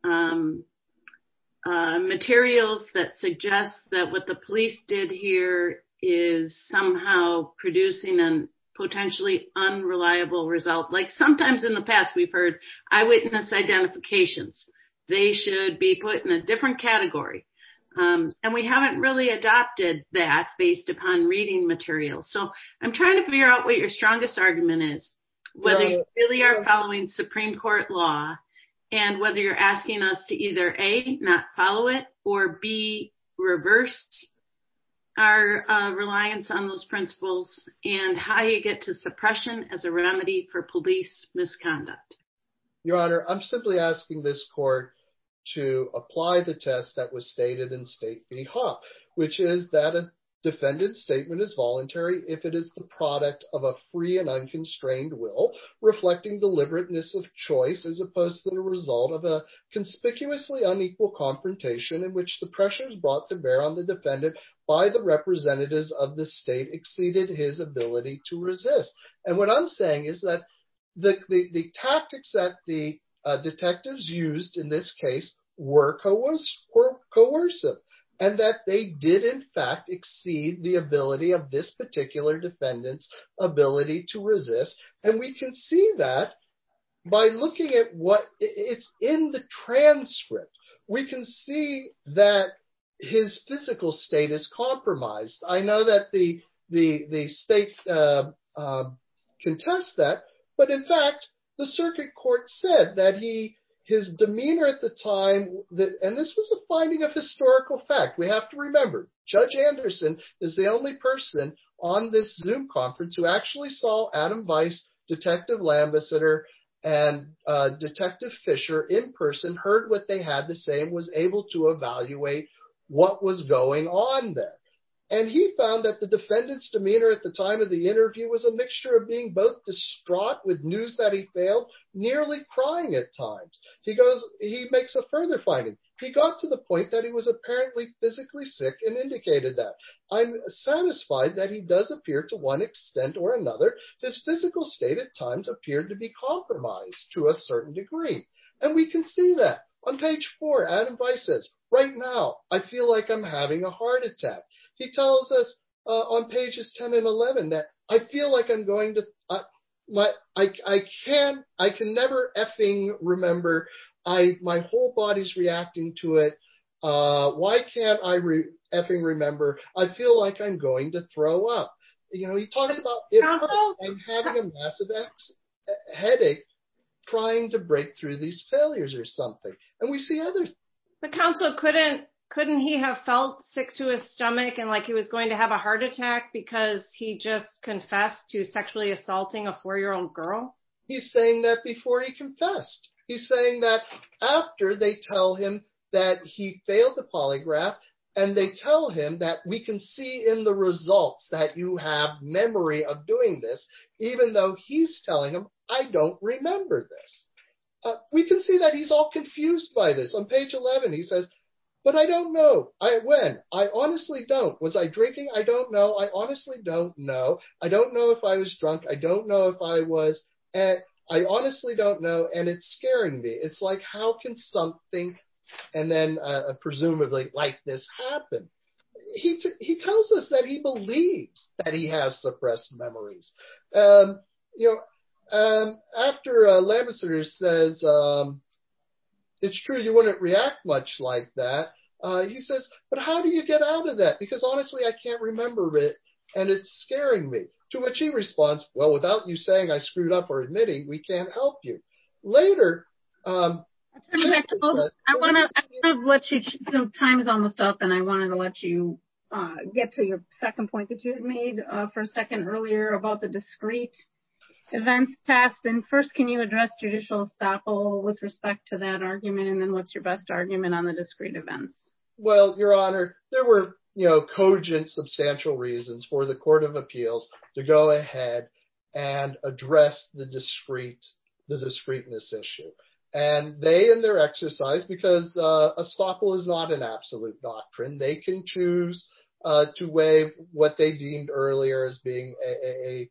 materials that suggest that what the police did here is somehow producing a potentially unreliable result? Like sometimes in the past we've heard eyewitness identifications. They should be put in a different category. And we haven't really adopted that based upon reading materials. So I'm trying to figure out what your strongest argument is, whether you really are following Supreme Court law and whether you're asking us to either A, not follow it, or B, reverse our reliance on those principles, and how you get to suppression as a remedy for police misconduct. Your Honor, I'm simply asking this court to apply the test that was stated in State v. Hopp, which is that a defendant's statement is voluntary if it is the product of a free and unconstrained will, reflecting deliberateness of choice as opposed to the result of a conspicuously unequal confrontation in which the pressures brought to bear on the defendant by the representatives of the state exceeded his ability to resist. And what I'm saying is that the tactics that the detectives used in this case were coercive, and that they did in fact exceed the ability of this particular defendant's ability to resist. And we can see that by looking at what it's in the transcript. We can see that his physical state is compromised. I know that the state contests that, but in fact, the circuit court said that his demeanor at the time, and this was a finding of historical fact. We have to remember, Judge Anderson is the only person on this Zoom conference who actually saw Adam Weiss, Detective Lambeseter, And Detective Fisher, in person, heard what they had to say and was able to evaluate what was going on there. And he found that the defendant's demeanor at the time of the interview was a mixture of being both distraught with news that he failed, nearly crying at times. He makes a further finding. He got to the point that he was apparently physically sick and indicated that. I'm satisfied that he does appear to one extent or another. His physical state at times appeared to be compromised to a certain degree. And we can see that. On page 4, Adam Weiss says, right now, I feel like I'm having a heart attack. He tells us on pages 10 and 11 that I feel like I'm going to, I can never effing remember. My whole body's reacting to it. Why can't I effing remember? I feel like I'm going to throw up. He talks about I'm having a massive headache trying to break through these failures or something. And we see others. But counsel, couldn't he have felt sick to his stomach and like he was going to have a heart attack because he just confessed to sexually assaulting a 4-year-old girl? He's saying that before he confessed. He's saying that after they tell him that he failed the polygraph and they tell him that we can see in the results that you have memory of doing this, even though he's telling him, I don't remember this. We can see that he's all confused by this. On page 11, he says, but I don't know. When? I honestly don't. Was I drinking? I don't know. I honestly don't know. I don't know if I was drunk. I don't know if I was. I honestly don't know, and it's scaring me. It's like, how can something, and then presumably like this happen? He tells us that he believes that he has suppressed memories. After Lamberster says, it's true you wouldn't react much like that, he says, but how do you get out of that? Because honestly, I can't remember it, and it's scaring me. To which he responds, well, without you saying I screwed up or admitting, we can't help you. Later, I want to let you, time is almost up, and I wanted to let you get to your second point that you had made for a second earlier about the discrete events test. And first, can you address judicial estoppel with respect to that argument? And then what's your best argument on the discrete events? Well, Your Honor, there were, cogent, substantial reasons for the Court of Appeals to go ahead and address the discreteness issue. And they, in their exercise, because estoppel is not an absolute doctrine, they can choose to waive what they deemed earlier as being a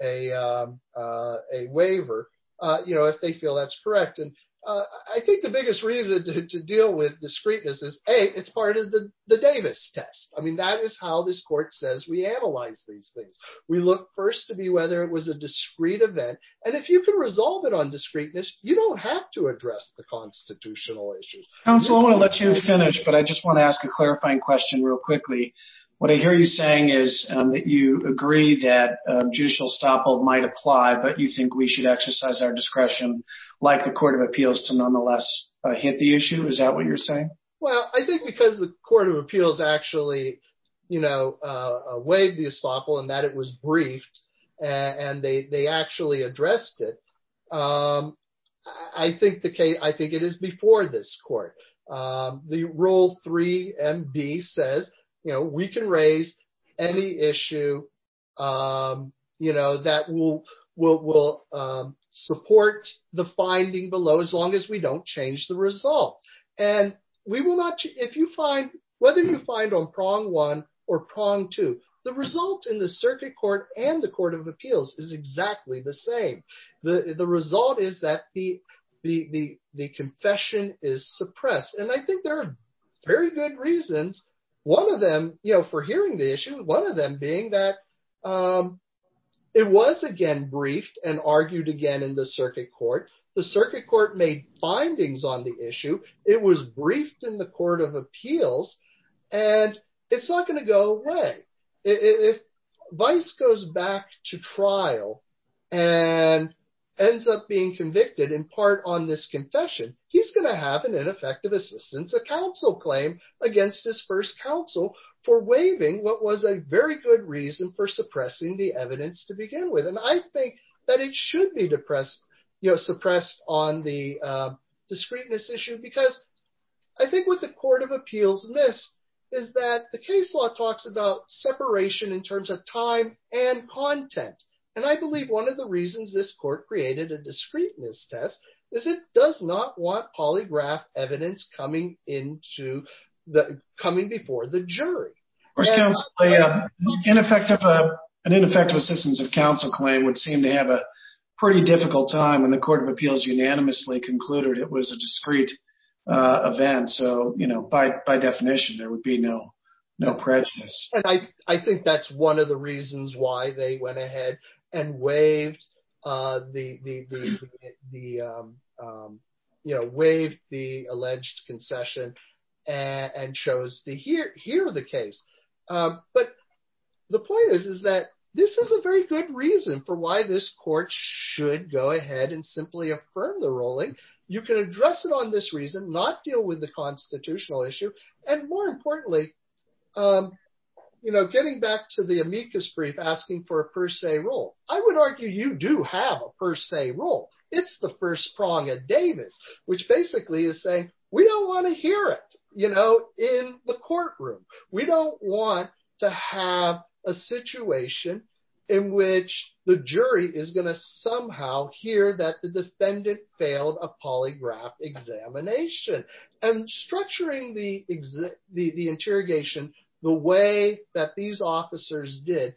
waiver, if they feel that's correct. And I think the biggest reason to deal with discreteness is, it's part of the Davis test. I mean, that is how this court says we analyze these things. We look first to be whether it was a discrete event. And if you can resolve it on discreteness, you don't have to address the constitutional issues. Counsel, I want to let you finish, but I just want to ask a clarifying question real quickly. What I hear you saying is that you agree that judicial estoppel might apply, but you think we should exercise our discretion like the Court of Appeals to nonetheless hit the issue. Is that what you're saying? Well, I think because the Court of Appeals actually, waived the estoppel and that it was briefed and they actually addressed it, I think it is before this court. The Rule 3MB says, we can raise any issue, that will support the finding below as long as we don't change the result. And we will not, whether you find on prong 1 or prong 2, the result in the circuit court and the Court of Appeals is exactly the same. The result is that the confession is suppressed. And I think there are very good reasons. One of them, for hearing the issue, one of them being that it was again briefed and argued again in the circuit court. The circuit court made findings on the issue. It was briefed in the Court of Appeals, and it's not going to go away. If Weiss goes back to trial and ends up being convicted in part on this confession, he's going to have an ineffective assistance of counsel claim against his first counsel for waiving what was a very good reason for suppressing the evidence to begin with. And I think that it should be suppressed on the discreteness issue, because I think what the Court of Appeals missed is that the case law talks about separation in terms of time and content. And I believe one of the reasons this court created a discreteness test is it does not want polygraph evidence coming before the jury. Of course, counsel, an ineffective assistance of counsel claim would seem to have a pretty difficult time when the Court of Appeals unanimously concluded it was a discrete event. So, by definition, there would be no prejudice. And I think that's one of the reasons why they went ahead and waived waived the alleged concession and chose to hear the case. But the point is that this is a very good reason for why this court should go ahead and simply affirm the ruling. You can address it on this reason, not deal with the constitutional issue, and more importantly, getting back to the amicus brief asking for a per se rule, I would argue you do have a per se rule. It's the first prong of Davis, which basically is saying we don't want to hear it, in the courtroom. We don't want to have a situation in which the jury is going to somehow hear that the defendant failed a polygraph examination. And structuring the interrogation the way that these officers did,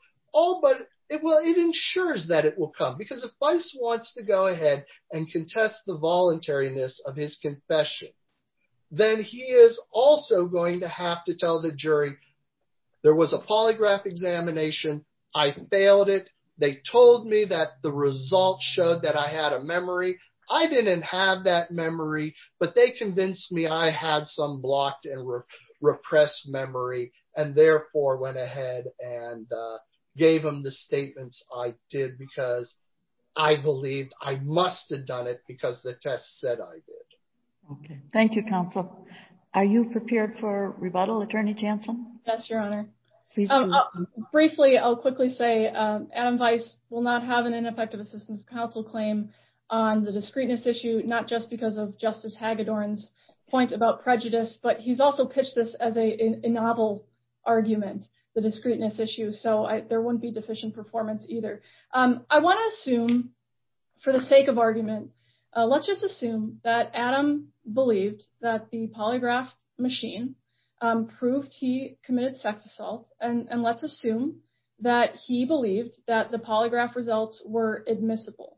it ensures that it will come. Because if Vice wants to go ahead and contest the voluntariness of his confession, then he is also going to have to tell the jury, there was a polygraph examination, I failed it, they told me that the results showed that I had a memory, I didn't have that memory, but they convinced me I had some blocked and repressed memory, and therefore went ahead and gave them the statements I did because I believed I must have done it because the test said I did. Okay. Thank you, counsel. Are you prepared for rebuttal, Attorney Jansen? Yes, Your Honor. Please briefly, I'll quickly say Adam Vice will not have an ineffective assistance of counsel claim on the discreteness issue, not just because of Justice Hagedorn's point about prejudice, but he's also pitched this as a novel argument, the discreteness issue, so there wouldn't be deficient performance either. I want to assume, for the sake of argument, let's just assume that Adam believed that the polygraph machine proved he committed sex assault, and let's assume that he believed that the polygraph results were admissible.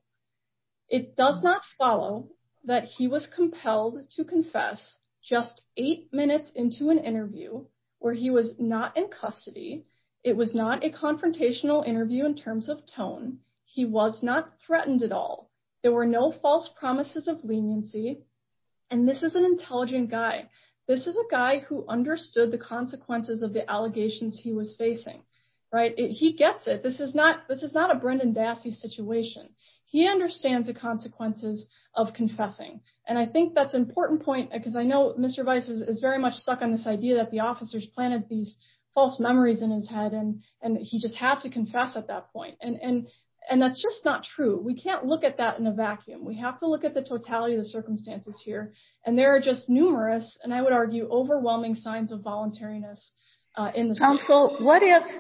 It does not follow that he was compelled to confess just 8 minutes into an interview where he was not in custody. It was not a confrontational interview in terms of tone. He was not threatened at all. There were no false promises of leniency. And this is an intelligent guy. This is a guy who understood the consequences of the allegations he was facing, right? He gets it. This is not a Brendan Dassey situation. He understands the consequences of confessing. And I think that's an important point because I know Mr. Vice is very much stuck on this idea that the officers planted these false memories in his head and he just had to confess at that point. And that's just not true. We can't look at that in a vacuum. We have to look at the totality of the circumstances here. And there are just numerous, and I would argue, overwhelming signs of voluntariness in the counsel. What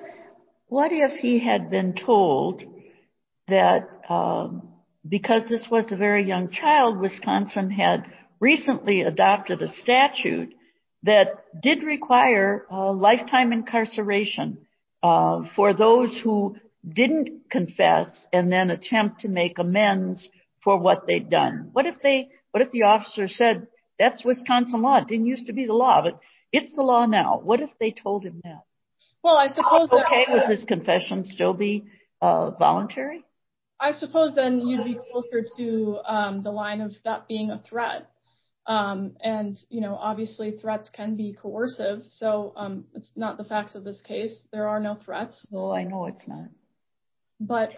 if he had been told that because this was a very young child, Wisconsin had recently adopted a statute that did require lifetime incarceration for those who didn't confess and then attempt to make amends for what they'd done? What if the officer said, that's Wisconsin law. It didn't used to be the law, but it's the law now. What if they told him that? Well, I suppose would his confession still be voluntary? I suppose then you'd be closer to the line of that being a threat. And, obviously threats can be coercive. So it's not the facts of this case. There are no threats. Oh, I know it's not. But,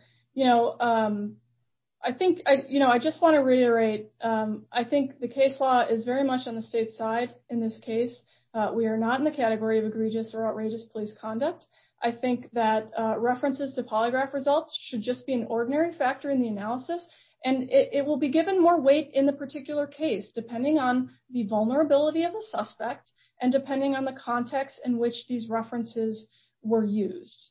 I think, I just want to reiterate, I think the case law is very much on the state's side in this case. We are not in the category of egregious or outrageous police conduct. I think that references to polygraph results should just be an ordinary factor in the analysis. And it will be given more weight in the particular case, depending on the vulnerability of the suspect and depending on the context in which these references were used.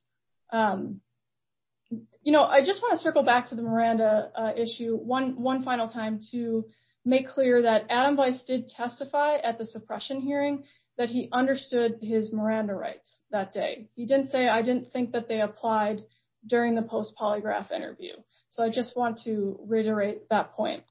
I just want to circle back to the Miranda issue one final time to make clear that Adam Weiss did testify at the suppression hearing that he understood his Miranda rights that day. He didn't say, I didn't think that they applied during the post-polygraph interview. So I just want to reiterate that point.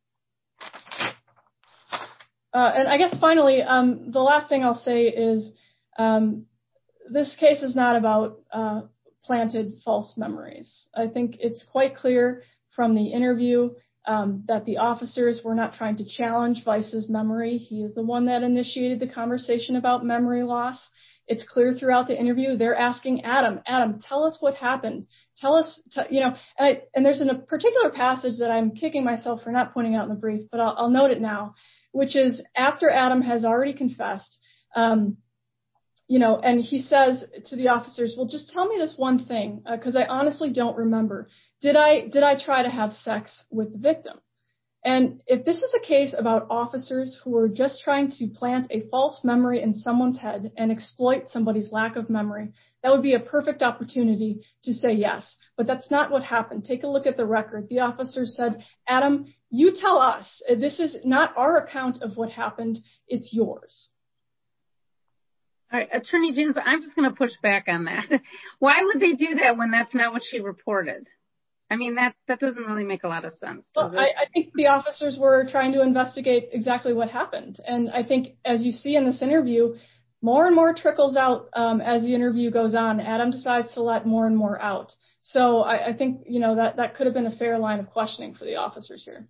And I guess finally, the last thing I'll say is this case is not about planted false memories. I think it's quite clear from the interview that the officers were not trying to challenge Weiss's memory. He is the one that initiated the conversation about memory loss. It's clear throughout the interview. They're asking Adam, tell us what happened. Tell us, and there's a particular passage that I'm kicking myself for not pointing out in the brief, but I'll note it now, which is after Adam has already confessed, and he says to the officers, well, just tell me this one thing, because I honestly don't remember. Did I try to have sex with the victim? And if this is a case about officers who are just trying to plant a false memory in someone's head and exploit somebody's lack of memory, that would be a perfect opportunity to say yes. But that's not what happened. Take a look at the record. The officer said, Adam, you tell us. This is not our account of what happened. It's yours. All right, Attorney James, I'm just going to push back on that. Why would they do that when that's not what she reported? I mean, that doesn't really make a lot of sense. Well, I think the officers were trying to investigate exactly what happened. And I think, as you see in this interview, more and more trickles out as the interview goes on. Adam decides to let more and more out. So I think, that could have been a fair line of questioning for the officers here.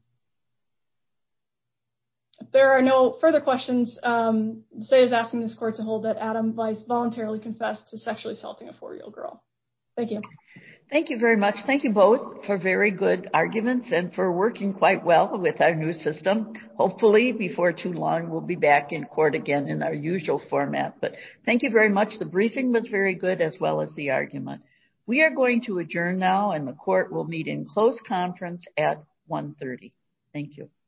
If there are no further questions, the state is asking this court to hold that Adam Weiss voluntarily confessed to sexually assaulting a 4-year-old girl. Thank you. Thank you very much. Thank you both for very good arguments and for working quite well with our new system. Hopefully, before too long, we'll be back in court again in our usual format. But thank you very much. The briefing was very good, as well as the argument. We are going to adjourn now, and the court will meet in closed conference at 1:30. Thank you.